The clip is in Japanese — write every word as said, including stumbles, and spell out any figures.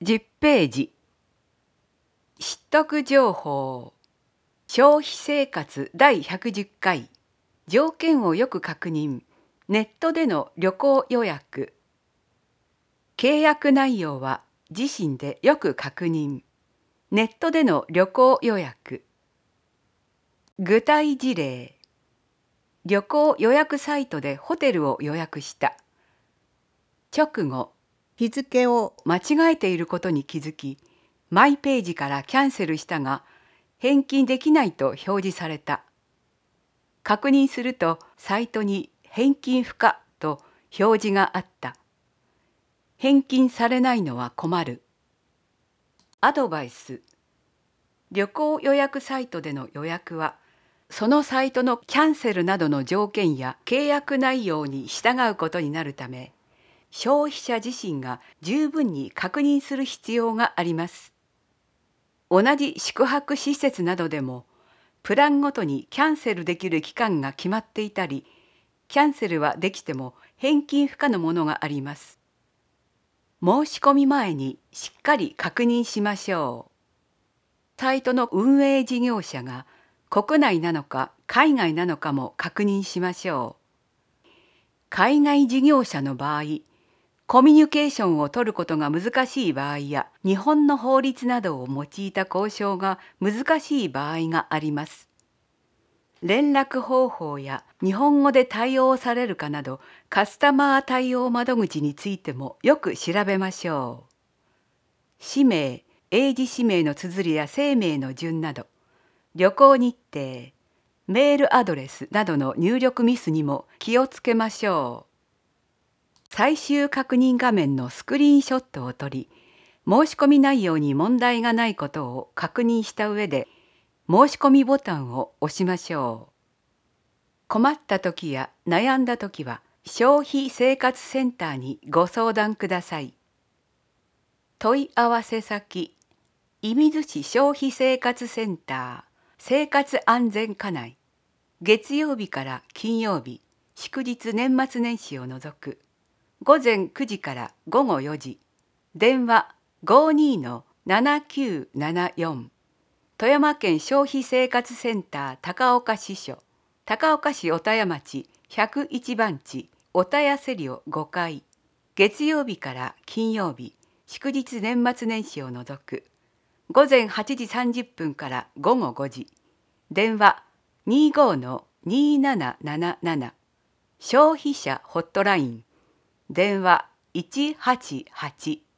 じゅっページ。知得情報。消費生活だいひゃくじゅっかい。条件をよく確認。ネットでの旅行予約。契約内容は自身でよく確認。ネットでの旅行予約。具体事例。旅行予約サイトでホテルを予約した。直後、 日付を間違えていることに気づき、マイページからキャンセルしたが、返金できないと表示された。確認すると、サイトに返金不可と表示があった。返金されないのは困る。アドバイス。旅行予約サイトでの予約は、そのサイトのキャンセルなどの条件や契約内容に従うことになるため、消費者自身が十分に確認する必要があります。同じ宿泊施設などでも、プランごとにキャンセルできる期間が決まっていたり、キャンセルはできても返金不可のものがあります。申し込み前にしっかり確認しましょう。サイトの運営事業者が国内なのか海外なのかも確認しましょう。海外事業者の場合、コミュニケーションを取ることが難しい場合や、日本の法律などを用いた交渉が難しい場合があります。連絡方法や日本語で対応されるかなど、カスタマー対応窓口についてもよく調べましょう。氏名、英字氏名の綴りや姓名の順など、旅行日程、メールアドレスなどの入力ミスにも気をつけましょう。最終確認画面のスクリーンショットを撮り、申し込み内容に問題がないことを確認した上で、申し込みボタンを押しましょう。困った時や悩んだ時は、消費生活センターにご相談ください。問い合わせ先、射水市消費生活センター、生活安全課内。月曜日から金曜日、祝日年末年始を除く。ごぜんくじからごごよじ。電話 ごーにーのななきゅうななよん。富山県消費生活センター高岡支所、高岡市小田谷町ひゃくいちばんち小田谷セリオごかい。月曜日から金曜日、祝日年末年始を除く。ごぜんはちじさんじゅっぷんからごごごじ。電話 にーごーのにーなななななな。消費者ホットライン。電話いちはちはち。